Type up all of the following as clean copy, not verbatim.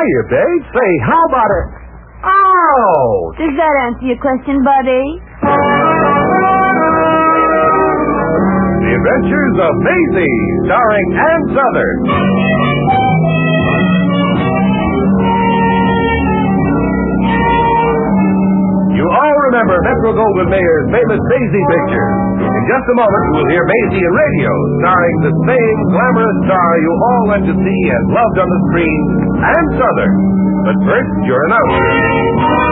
hiya, babe. Say, how about it? Oh! Does that answer your question, buddy? The Adventures of Maisie, starring Ann Sothern. You all remember Metro-Goldwyn-Mayer's famous Maisie picture. In just a moment, we'll hear Maisie in radio, starring the same glamorous star you all went to see and loved on the screen, Ann Sothern. But first, your announcer.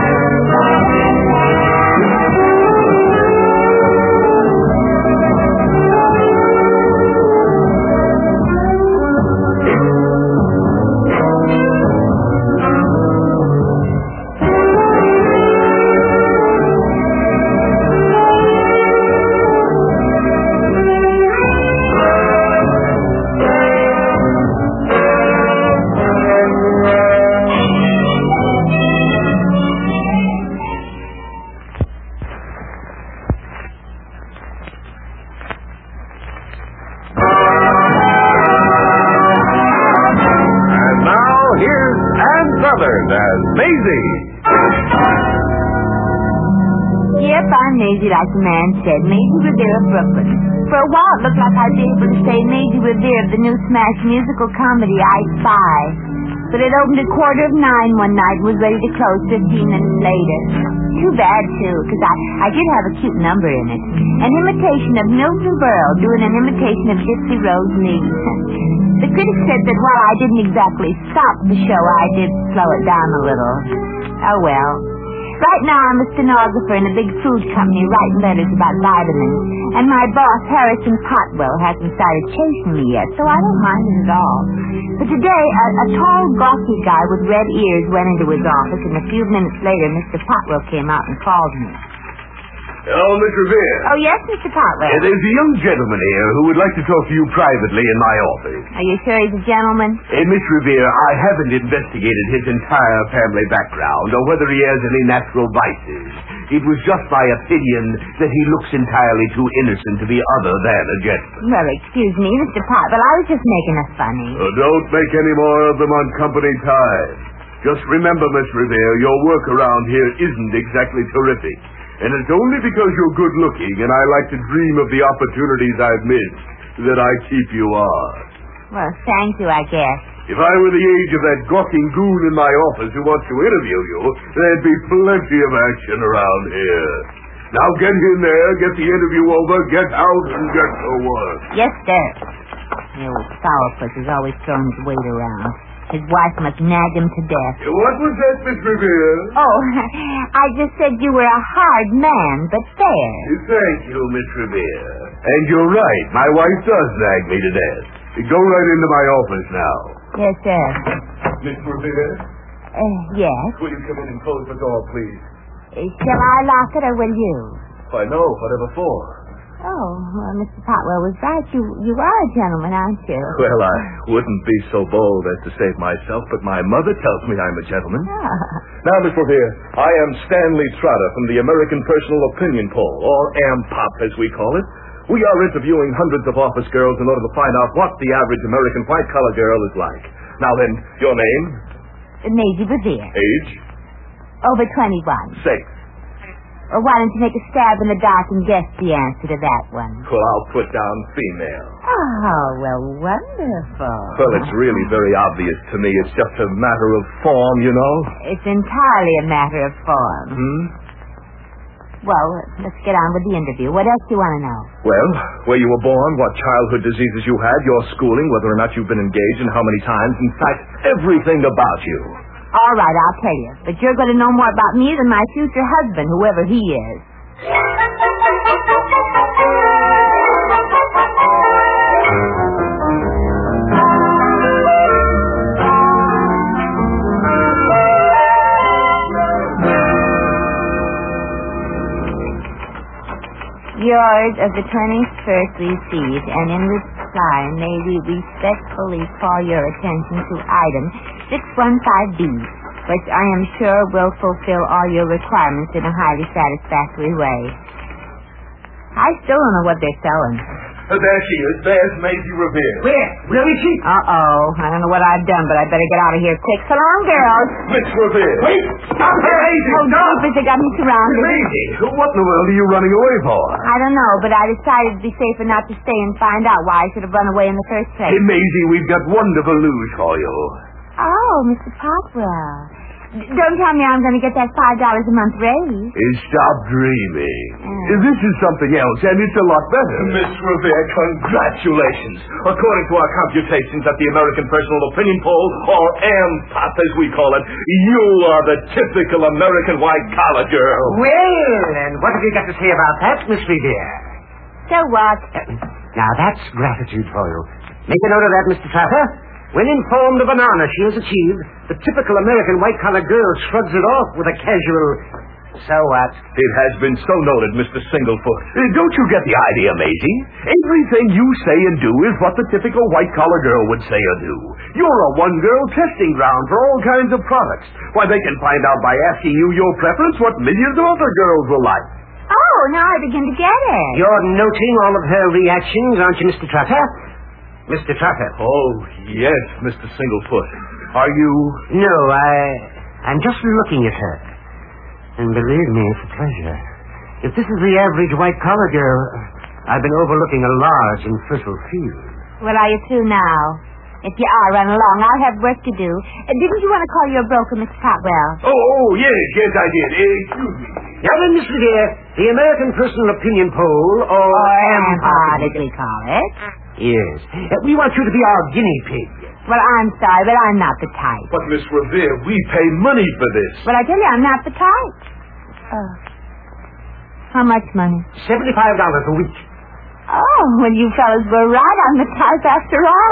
As Maisie. Yep, I'm Maisie, like the man said. Maisie Revere of Brooklyn. For a while, it looked like I'd be able to say Maisie Revere of the new smash musical comedy, I Spy. But it opened at 8:45 one night and was ready to close 15 minutes later. Too bad, too, because I did have a cute number in it. An imitation of Milton Berle doing an imitation of Gypsy Rose Lee. The critics said that while I didn't exactly stop the show, I did slow it down a little. Oh, well. Right now, I'm a stenographer in a big food company writing letters about vitamins. And my boss, Harrison Potwell, hasn't started chasing me yet, so I don't mind it at all. But today, a tall, gawky guy with red ears went into his office, and a few minutes later, Mr. Potwell came out and called me. Hello, Miss Revere. Oh, yes, Mr. Potwell. There's a young gentleman here who would like to talk to you privately in my office. Are you sure he's a gentleman? Miss Revere, I haven't investigated his entire family background or whether he has any natural vices. It was just my opinion that he looks entirely too innocent to be other than a gentleman. Well, excuse me, Mr. Potwell, I was just making a funny. Don't make any more of them on company time. Just remember, Miss Revere, your work around here isn't exactly terrific. And it's only because you're good-looking and I like to dream of the opportunities I've missed that I keep you on. Well, thank you, I guess. If I were the age of that gawking goon in my office who wants to interview you, there'd be plenty of action around here. Now get in there, get the interview over, get out, and get to work. Yes, sir. The old sourpuss is always throwing his weight around. His wife must nag him to death. What was that, Miss Revere? Oh, I just said you were a hard man, but fair. Thank you, Miss Revere. And you're right. My wife does nag me to death. Go right into my office now. Yes, sir. Miss Revere? Yes? Will you come in and close the door, please? Shall I lock it, or will you? Why, no. Whatever for? Oh, well, Mr. Potwell was right. You are a gentleman, aren't you? Well, I wouldn't be so bold as to save myself, but my mother tells me I'm a gentleman. Ah. Now, Miss Revere, I am Stanley Trotter from the American Personal Opinion Poll, or AMPOP as we call it. We are interviewing hundreds of office girls in order to find out what the average American white-collar girl is like. Now then, your name? Maisie Revere. Age? Over 21. Sex? Or why don't you make a stab in the dark and guess the answer to that one? Well, I'll put down female. Oh, well, wonderful. Well, it's really very obvious to me. It's just a matter of form, you know. It's entirely a matter of form. Well, let's get on with the interview. What else do you want to know? Well, where you were born, what childhood diseases you had, your schooling, whether or not you've been engaged, and how many times. In fact, everything about you. All right, I'll tell you. But you're going to know more about me than my future husband, whoever he is. Yours of the 21st received, and in reply, may we respectfully call your attention to item 615B, which I am sure will fulfill all your requirements in a highly satisfactory way. I still don't know what they're selling. There she is. There's Maisie Revere. Where is she? Uh-oh. I don't know what I've done, but I better get out of here quick. So long, girls. Miss Revere. Wait! Stop her! Maisie, Oh, stop! jeepers, they got me surrounded. Maisie, what in the world are you running away for? I don't know, but I decided it'd be safer not to stay and find out why I should have run away in the first place. Hey, Maisie, we've got wonderful news for you. Oh, Mr. Popwell. Don't tell me I'm going to get that $5 a month raise. Stop dreaming. This is something else, and it's a lot better. Miss Revere, congratulations. According to our computations at the American Personal Opinion Poll, or AMPOP as we call it, you are the typical American white-collar girl. Well, and what have you got to say about that, Miss Revere? So what? Now, that's gratitude for you. Make a note of that, Mr. Tratter. When informed of an honor she has achieved, the typical American white-collar girl shrugs it off with a casual, so what? It has been so noted, Mr. Singlefoot. Don't you get the idea, Maisie? Everything you say and do is what the typical white-collar girl would say or do. You're a one-girl testing ground for all kinds of products. Why, they can find out by asking you your preference what millions of other girls will like. Oh, now I begin to get it. You're noting all of her reactions, aren't you, Mr. Trotter? Mr. Trotter. Oh, yes, Mr. Singlefoot. Are you... No, I'm just looking at her. And believe me, it's a pleasure. If this is the average white-collar girl, I've been overlooking a large and fertile field. Well, are you through now? If you are, run along. I'll have work to do. Didn't you want to call your broker, Mr. Cotwell? Oh, yes, I did. Excuse me. Now then, Miss Revere, the American Personal Opinion Poll, or AMPOP, as we call it. Yes. We want you to be our guinea pig. Well, I'm sorry, but I'm not the type. But, Miss Revere, we pay money for this. Well, I tell you, I'm not the type. Oh. How much money? $75 a week. Oh, well, you fellas were right on the type after all.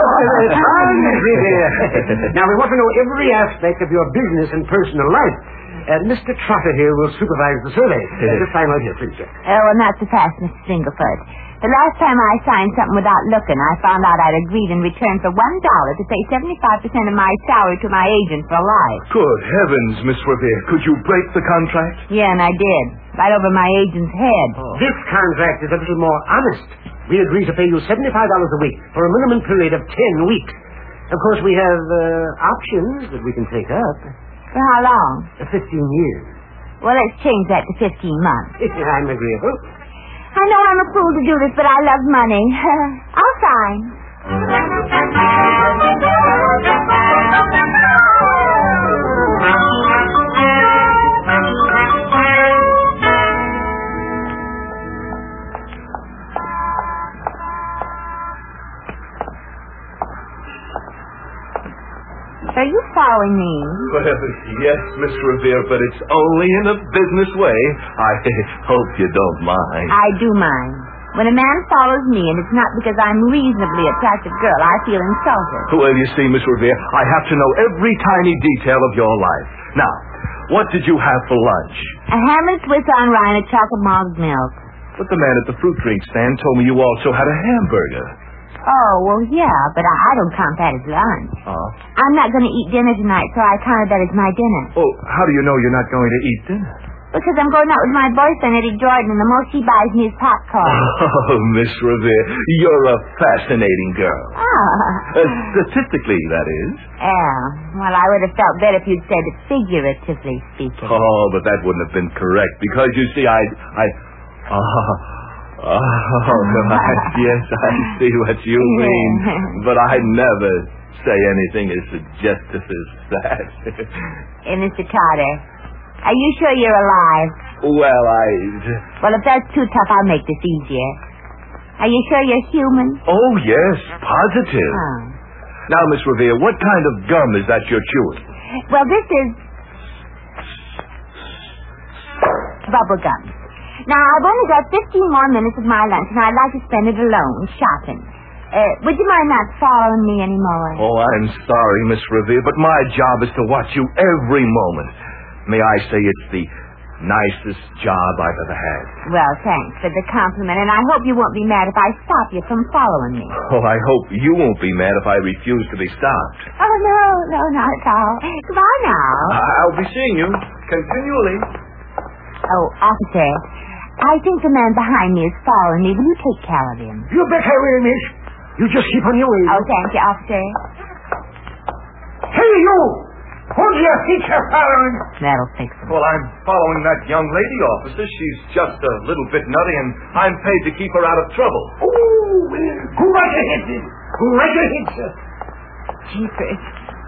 Now, we want to know every aspect of your business and personal life. Mr. Trotter here will supervise the survey. Just sign right here, please, sir. Oh, well, not so fast, Mr. Singlefoot. The last time I signed something without looking, I found out I'd agreed in return for $1 to pay 75% of my salary to my agent for life. Good heavens, Miss Revere. Could you break the contract? Yeah, and I did. Right over my agent's head. Oh. This contract is a little more honest. We agree to pay you $75 a week for a minimum period of 10 weeks. Of course, we have options that we can take up. For how long? 15 years. Well, let's change that to 15 months. I'm agreeable. I know I'm a fool to do this, but I love money. I'll sign. Are you following me? Well, yes, Miss Revere, but it's only in a business way. I hope you don't mind. I do mind. When a man follows me, and it's not because I'm a reasonably attractive girl, I feel insulted. Well, you see, Miss Revere, I have to know every tiny detail of your life. Now, what did you have for lunch? A ham and Swiss on rye and a chocolate malt milk. But the man at the fruit drink stand told me you also had a hamburger. Oh, well, yeah, but I don't count that as lunch. Oh? I'm not going to eat dinner tonight, so I counted that as my dinner. Oh, how do you know you're not going to eat dinner? Because I'm going out with my boyfriend, Eddie Jordan, and the most he buys me is popcorn. Oh, Miss Revere, you're a fascinating girl. Ah. Statistically, that is. Yeah. Well, I would have felt better if you'd said it figuratively speaking. Oh, but that wouldn't have been correct, because you see, yes, I see what you mean. But I never say anything as suggestive as that. Hey, Mr. Carter, are you sure you're alive? Well, Well, if that's too tough, I'll make this easier. Are you sure you're human? Oh, yes, positive. Oh. Now, Miss Revere, what kind of gum is that you're chewing? Well, this is bubble gum. Now, I've only got 15 more minutes of my lunch, and I'd like to spend it alone, shopping. Would you mind not following me anymore? Oh, I'm sorry, Miss Revere, but my job is to watch you every moment. May I say it's the nicest job I've ever had. Well, thanks for the compliment, and I hope you won't be mad if I stop you from following me. Oh, I hope you won't be mad if I refuse to be stopped. Oh, no, not at all. Goodbye now. I'll be seeing you continually. Oh, officer, I think the man behind me is following me. Will you take care of him? You bet I will, miss. You just keep on your way. Oh, thank you, officer. Hey, you! Who do you think you're following? That'll fix him. Well, I'm following that young lady, officer. She's just a little bit nutty, and I'm paid to keep her out of trouble. Oh, go right ahead, then. Go right ahead, sir. Jeepers.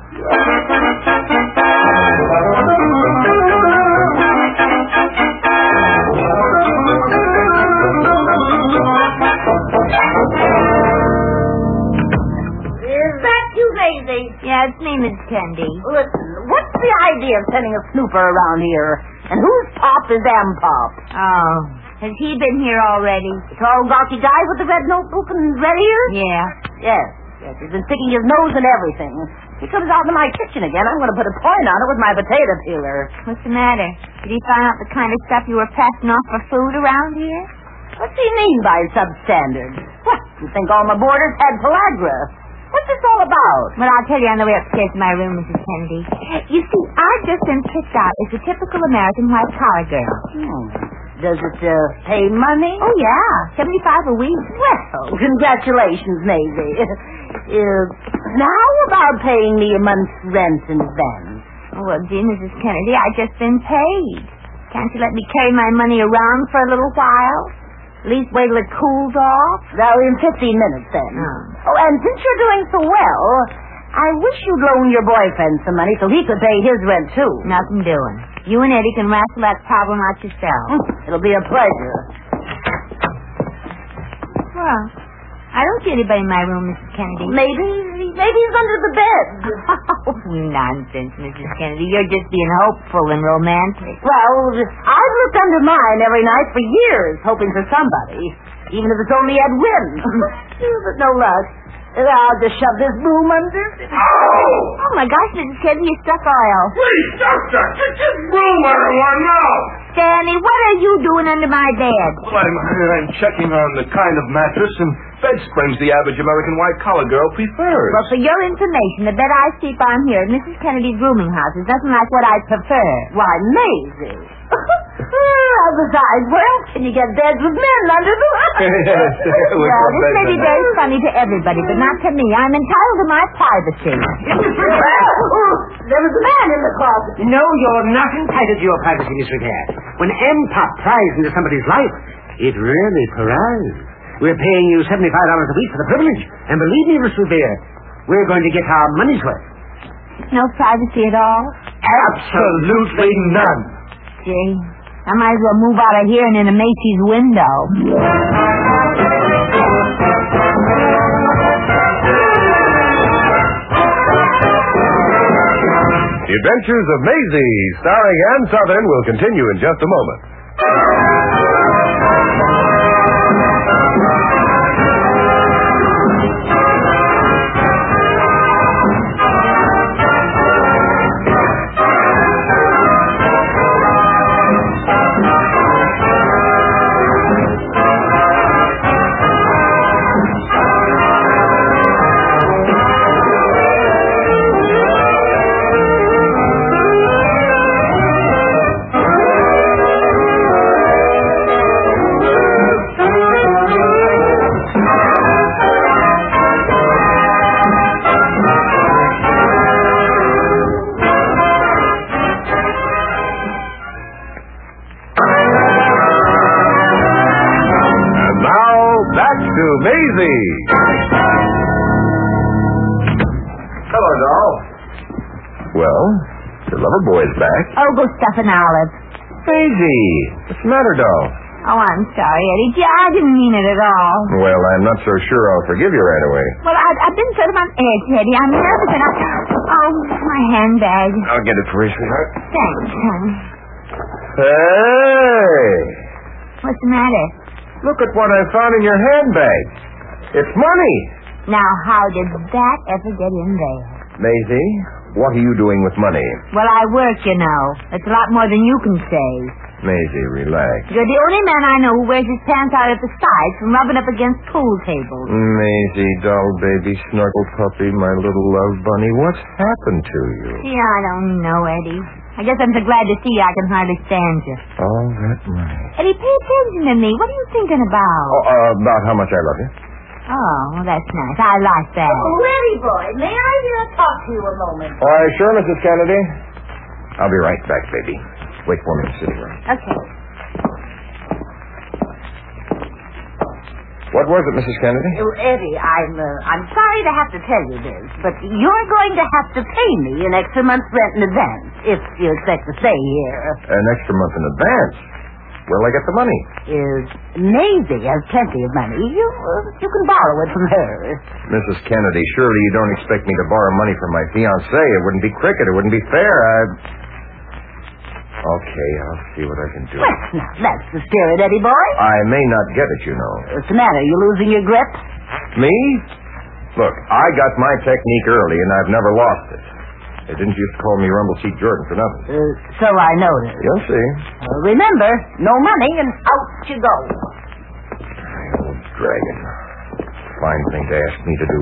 Is that you, Maisie? Yeah, it's me, Miss Kennedy. Listen, what's the idea of sending a snooper around here? And whose pop is M-Pop? Oh, has he been here already? The tall, gawky guy with the red notebook and red ears? Yeah. Yes, he's been sticking his nose in everything. He comes out into my kitchen again. I'm going to put a point on it with my potato peeler. What's the matter? Did he find out the kind of stuff you were passing off for food around here? What's he mean by substandard? What, you think all my boarders had pellagra? What's this all about? Well, I'll tell you on the way upstairs to my room, Mrs. Kennedy. You see, I've just been picked out as the typical American white-collar girl. Does it pay money? Oh, yeah. $75 a week. Well, congratulations, Maisie. Now how about paying me a month's rent in advance? Oh, well, gee, Mrs. Kennedy, I've just been paid. Can't you let me carry my money around for a little while? At least wait till it cools off? Well, in 15 minutes, then. Oh. Oh, and since you're doing so well, I wish you'd loan your boyfriend some money so he could pay his rent, too. Nothing doing. You and Eddie can wrestle that problem out yourself. It'll be a pleasure. Well, I don't see anybody in my room, Mrs. Kennedy. Maybe he's under the bed. Oh, nonsense, Mrs. Kennedy. You're just being hopeful and romantic. Well, I've looked under mine every night for years, hoping for somebody, even if it's only Ed Wynn. But no luck. I'll just shove this broom under. Oh, my gosh, Mrs. Kennedy, you struck oil. Please, doctor, get this broom out of one now. Stanley, what are you doing under my bed? Well, I'm checking on the kind of mattress and bed springs the average American white-collar girl prefers. Well, for your information, the bed I sleep on here at Mrs. Kennedy's rooming house is nothing like what I prefer. Why, Maisie. Besides, where else can you get beds with men under the Yes, well, this may be very funny to everybody, but not to me. I'm entitled to my privacy. There was a man in the closet. No, you're not entitled to your privacy, Miss Revere. When M-Pop pries into somebody's life, it really pries. We're paying you $75 a week for the privilege. And believe me, Miss Revere, we're going to get our money's worth. No privacy at all? Absolutely none. Gee, I might as well move out of here and in a Macy's window. The Adventures of Maisie, starring Ann Southern, will continue in just a moment. Maisie. Hello, doll. Well, your lover boy's back. Oh, go stuff an olive. Maisie, what's the matter, doll? Oh, I'm sorry, Eddie. Gee, I didn't mean it at all. Well, I'm not so sure I'll forgive you right away. Well, I've been sort of on edge, Eddie. I'm nervous and Oh, my handbag. I'll get it for you, sweetheart. Thanks, honey. Hey! What's the matter? Look at what I found in your handbag. It's money. Now, how did that ever get in there? Maisie, what are you doing with money? Well, I work, you know. It's a lot more than you can say. Maisie, relax. You're the only man I know who wears his pants out at the sides from rubbing up against pool tables. Maisie, doll baby, snuggle puppy, my little love bunny, what's happened to you? Gee, I don't know, Eddie. I guess I'm so glad to see you I can hardly stand you. All that money. Eddie, pay attention to me. What are you thinking about? About how much I love you. Oh, well, that's nice. I like that. Oh, Eddie boy, may I talk to you a moment? Why, sure, Mrs. Kennedy. I'll be right back, baby. Wait for me in the sitting room. Okay. What was it, Mrs. Kennedy? Oh, Eddie, I'm sorry to have to tell you this, but you're going to have to pay me an extra month's rent in advance if you expect to stay here. An extra month in advance. Where'll I get the money? Maisie has plenty of money. You can borrow it from her. Mrs. Kennedy, surely you don't expect me to borrow money from my fiancée. It wouldn't be cricket. It wouldn't be fair. Okay, I'll see what I can do. Well, now, that's the spirit, Eddie boy. I may not get it, you know. What's the matter? You losing your grip? Me? Look, I got my technique early, and I've never lost it. They didn't used to call me Rumble Seat Jordan for nothing. So I noticed. You'll see. Remember, no money and out you go. Old dragon. Fine thing to ask me to do.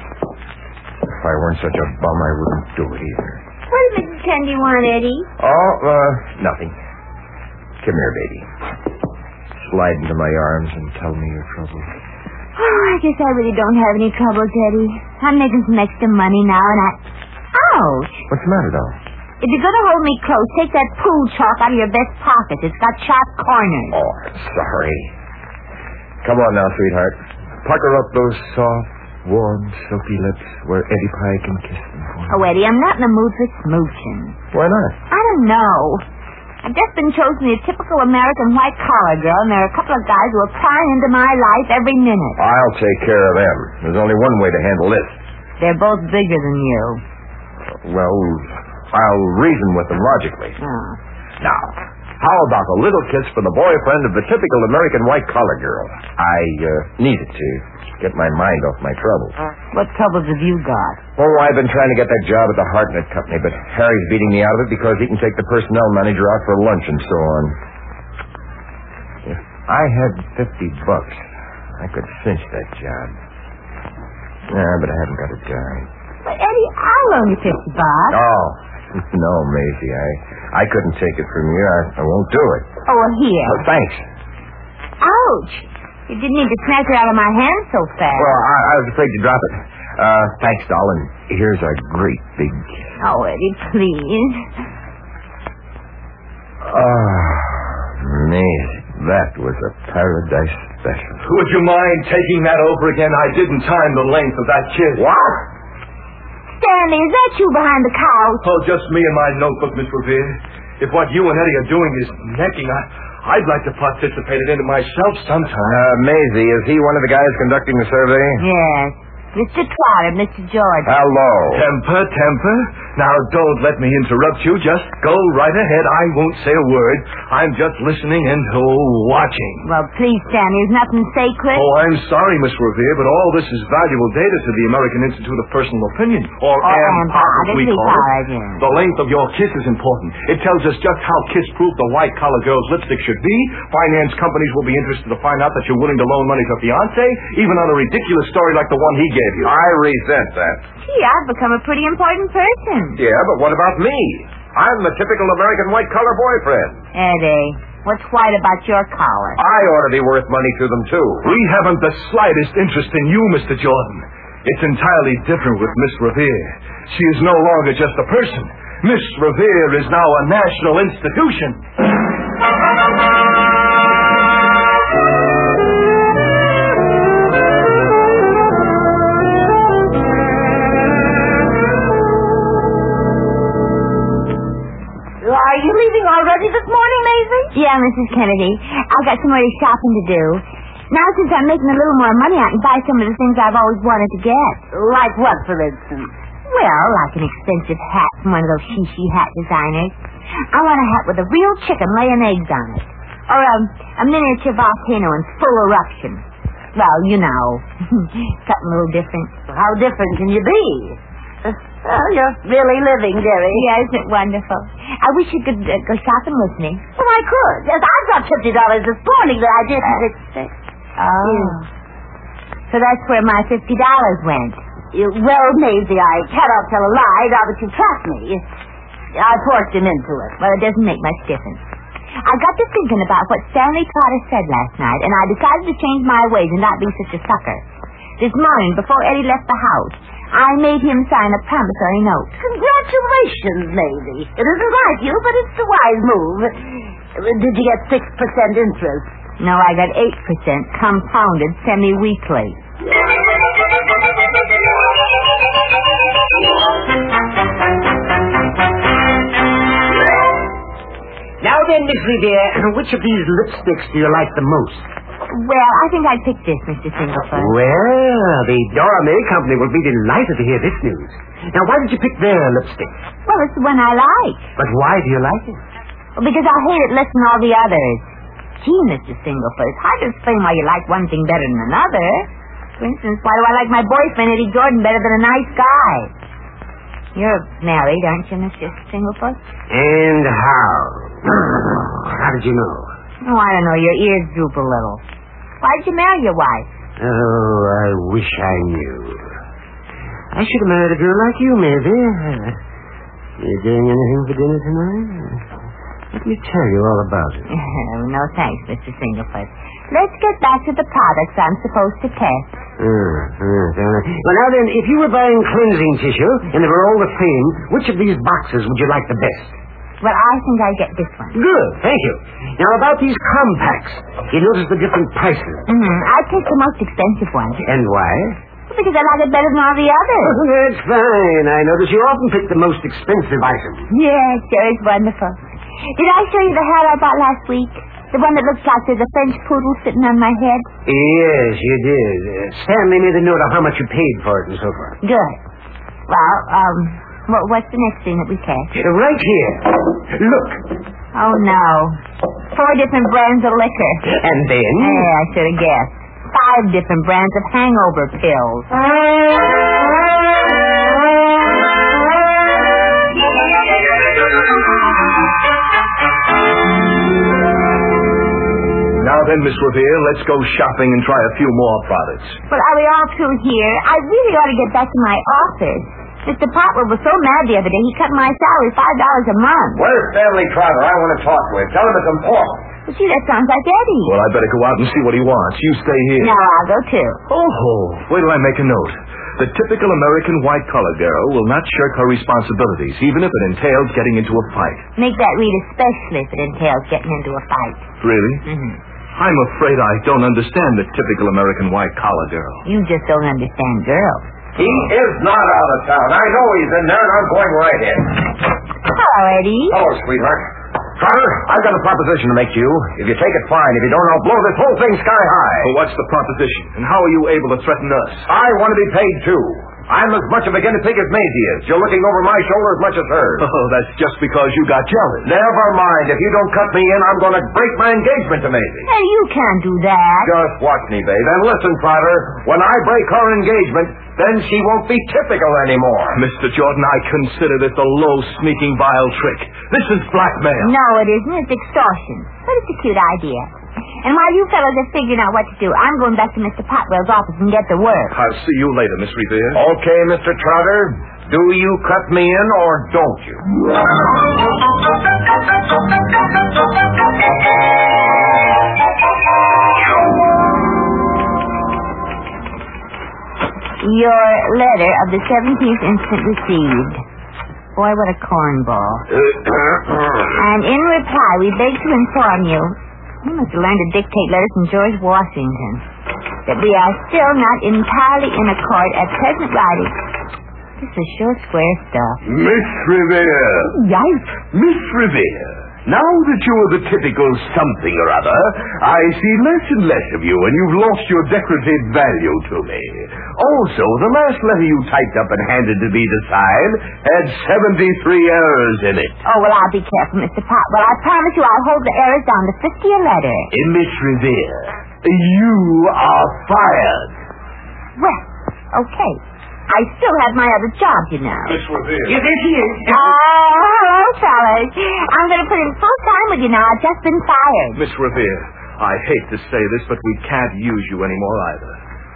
If I weren't such a bum, I wouldn't do it either. What does Mrs. Kennedy want, Eddie? Oh, nothing. Come here, baby. Slide into my arms and tell me your troubles. Oh, I guess I really don't have any troubles, Eddie. I'm making some extra money now, and Ouch! What's the matter, doll? If you're going to hold me close, take that pool chalk out of your vest pocket. It's got sharp corners. Oh, I'm sorry. Come on now, sweetheart. Pucker up those soft, warm, silky lips where Eddie Pye can kiss them for me. Oh, Eddie, I'm not in the mood for smooching. Why not? I don't know. I've just been chosen the typical American white-collar girl, and there are a couple of guys who are prying into my life every minute. I'll take care of them. There's only one way to handle this. They're both bigger than you. Well, I'll reason with them logically. Oh. Now, how about a little kiss for the boyfriend of the typical American white-collar girl? I need it to get my mind off my troubles. What troubles have you got? Oh, I've been trying to get that job at the Hartnett Company, but Harry's beating me out of it because he can take the personnel manager out for lunch and so on. If I had $50, I could cinch that job. Yeah, but I haven't got a dime. But, Eddie, I'll loan you $50. Oh, no, Maisie. I couldn't take it from you. I won't do it. Oh, well, here. Oh, thanks. Ouch. You didn't need to snatch it out of my hand so fast. Well, I was afraid to drop it. Thanks, doll, and here's a great big kiss. Oh, Eddie, please. Maisie, that was a paradise special. Would you mind taking that over again? I didn't time the length of that kiss. What? Stanley, is that you behind the couch? Oh, just me and my notebook, Miss Revere. If what you and Eddie are doing is necking, I'd like to participate in it myself sometime. Maisie, is he one of the guys conducting the survey? Yes. Mr. Trotter, Mr. George. Hello. Temper? Now, don't let me interrupt you. Just go right ahead. I won't say a word. I'm just listening and, watching. Well, please, Stanley, there's nothing sacred. Oh, I'm sorry, Miss Revere, but all this is valuable data to the American Institute of Personal Opinion, or AMPOP, we call it. The length of your kiss is important. It tells us just how kiss-proof the white-collar girl's lipstick should be. Finance companies will be interested to find out that you're willing to loan money to a fiancé, even on a ridiculous story like the one he gave you. I resent that. Gee, I've become a pretty important person. Yeah, but what about me? I'm the typical American white-collar boyfriend. Eddie, what's white about your collar? I ought to be worth money to them, too. We haven't the slightest interest in you, Mr. Jordan. It's entirely different with Miss Revere. She is no longer just a person. Miss Revere is now a national institution. Are you leaving already this morning, Maisie? Yeah, Mrs. Kennedy. I've got some more shopping to do. Now, since I'm making a little more money, I can buy some of the things I've always wanted to get. Like what, for instance? Well, like an expensive hat from one of those she hat designers. I want a hat with a real chicken laying eggs on it. Or a miniature volcano in full eruption. Well, you know, something a little different. How different can you be? Well, you're really living, dearie. Yeah, isn't it wonderful? I wish you could go shopping with me. Well, I could. Yes, I got $50 this morning that I didn't expect. Oh. So that's where my $50 went. Well, Maisie, I cannot tell a lie now that you trust me. I forced him into it. Well, it doesn't make much difference. I got to thinking about what Stanley Trotter said last night, and I decided to change my ways and not be such a sucker. This morning, before Eddie left the house, I made him sign a promissory note. Congratulations, Maisie. It isn't like you, but it's a wise move. Did you get 6% interest? No, I got 8% compounded semi-weekly. Now then, Miss Revere, which of these lipsticks do you like the most? Well, I think I'd pick this, Mr. Singlefoot. Well, the Dora May Company will be delighted to hear this news. Now, why did you pick their lipstick? Well, it's the one I like. But why do you like it? Well, because I hate it less than all the others. Gee, Mr. Singlefoot, it's hard to explain why you like one thing better than another. For instance, why do I like my boyfriend, Eddie Jordan, better than a nice guy? You're married, aren't you, Mr. Singlefoot? And how? How did you know? Oh, I don't know. Your ears droop a little. Why did you marry your wife? Oh, I wish I knew. I should have married a girl like you, maybe. You doing anything for dinner tonight? Let me tell you all about it. No, thanks, Mr. Singlefoot. Let's get back to the products I'm supposed to test. Well, now then, if you were buying cleansing tissue, and they were all the same, which of these boxes would you like the best? Well, I think I get this one. Good, thank you. Now, about these compacts, you notice the different prices. I picked the most expensive one. And why? Because I like it better than all the others. Oh, that's fine. I notice you often pick the most expensive item. Yes, sure, it's wonderful. Did I show you the hat I bought last week? The one that looks like there's a French poodle sitting on my head? Yes, you did. Stanley made a note of how much you paid for it and so forth. Good. Well, what's the next thing that we test? Right here. Look. Oh, no. 4 different brands of liquor. And then? I should have guessed. 5 different brands of hangover pills. Now then, Miss Revere, let's go shopping and try a few more products. Well, are we all through here? I really ought to get back to my office. Mr. Potwell was so mad the other day, he cut my salary $5 a month. Where's Stanley Trotter? I want to talk to him. Tell him it's important. Well, gee, that sounds like Eddie. Well, I better go out and see what he wants. You stay here. No, I'll go too. Oh, wait till I make a note. The typical American white-collar girl will not shirk her responsibilities, even if it entails getting into a fight. Make that read especially if it entails getting into a fight. Really? Mm-hmm. I'm afraid I don't understand the typical American white-collar girl. You just don't understand girls. He is not out of town. I know he's in there, and I'm going right in. Hello, Eddie. Hello, sweetheart. Trotter, I've got a proposition to make to you. If you take it, fine. If you don't, I'll blow this whole thing sky high. Well, what's the proposition? And how are you able to threaten us? I want to be paid, too. I'm as much of a guinea pig as Maisie is. You're looking over my shoulder as much as hers. Oh, that's just because you got jealous. Never mind. If you don't cut me in, I'm going to break my engagement to Maisie. Hey, you can't do that. Just watch me, babe. And listen, Trotter. When I break her engagement, then she won't be typical anymore. Mr. Jordan, I consider this a low, sneaking, vile trick. This is blackmail. No, it isn't. It's extortion. But it's a cute idea. And while you fellas are figuring out what to do, I'm going back to Mr. Potwell's office and get to work. I'll see you later, Miss Revere. Okay, Mr. Trotter. Do you cut me in or don't you? Your letter of the 17th instant received. Boy, what a cornball. And in reply, we beg to inform you, you must have learned to dictate letters from George Washington, that we are still not entirely in accord at present writing. This is sure square stuff. Miss Revere. Yikes. Miss Revere. Now that you are the typical something or other, I see less and less of you, and you've lost your decorative value to me. Also, the last letter you typed up and handed to me to sign had 73 errors in it. Oh, well, I'll be careful, Mr. Potwell. I promise you I'll hold the errors down to 50 a letter. Miss Revere, you are fired. Well, okay. I still have my other job, you know. Miss Revere. Yes, there she is. Hello, fellas. I'm going to put in full time with you now. I've just been fired. Miss Revere, I hate to say this, but we can't use you anymore either.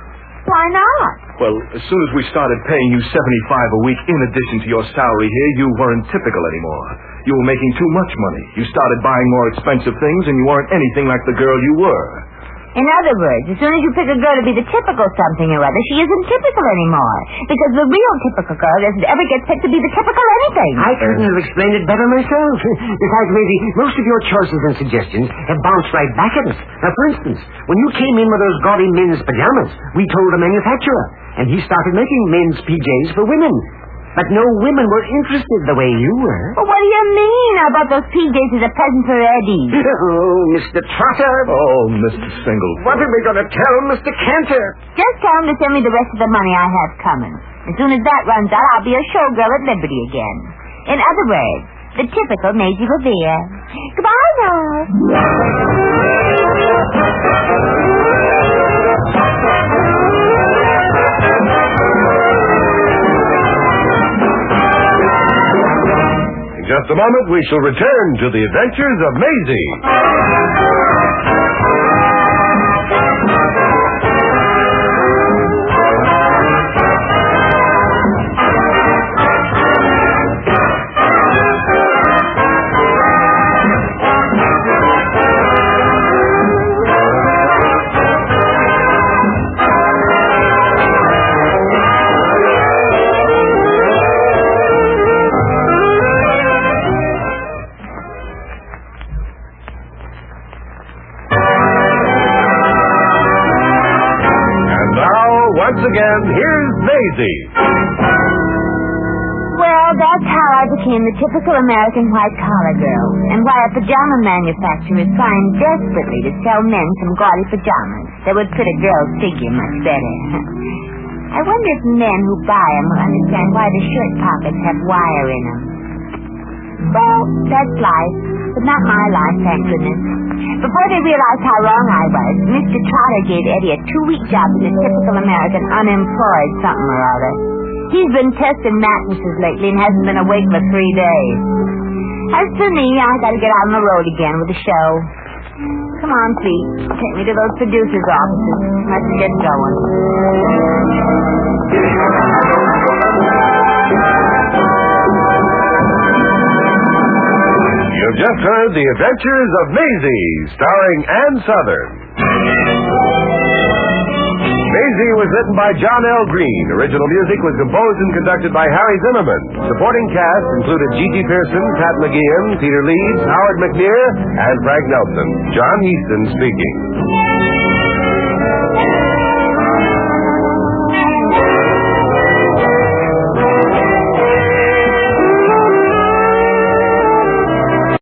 Why not? Well, as soon as we started paying you $75 a week in addition to your salary here, you weren't typical anymore. You were making too much money. You started buying more expensive things, and you weren't anything like the girl you were. In other words, as soon as you pick a girl to be the typical something or other, she isn't typical anymore. Because the real typical girl doesn't ever get picked to be the typical anything. I couldn't have explained it better myself. Besides, Maisie, most of your choices and suggestions have bounced right back at us. Now, for instance, when you came in with those gaudy men's pajamas, we told the manufacturer, and he started making men's PJs for women. But no women were interested the way you were. Well, what do you mean? I bought those PJs as a present for Eddie. Oh, Mr. Trotter. Oh, Mr. Singleton. What are we going to tell Mr. Cantor? Just tell him to send me the rest of the money I have coming. As soon as that runs out, I'll be a showgirl at Liberty again. In other words, the typical Maisie Revere. Goodbye, now. In just a moment, we shall return to the adventures of Maisie. Once again, here's Maisie. Well, that's how I became the typical American white-collar girl, and why a pajama manufacturer is trying desperately to sell men some gaudy pajamas that would fit a girl's figure much better. I wonder if men who buy them will understand why the shirt pockets have wire in them. Well, that's life, but not my life, thank goodness. Before they realized how wrong I was, Mr. Trotter gave Eddie a 2-week job as a typical American unemployed something or other. He's been testing mattresses lately and hasn't been awake for 3 days. As for me, I gotta get out on the road again with the show. Come on, Pete. Take me to those producers' offices. Let's get going. You've just heard The Adventures of Maisie, starring Ann Sothern. Maisie was written by John L. Green. Original music was composed and conducted by Harry Zimmerman. Supporting cast included Gigi Pearson, Pat McGeehan, Peter Leeds, Howard McNear, and Frank Nelson. John Easton speaking.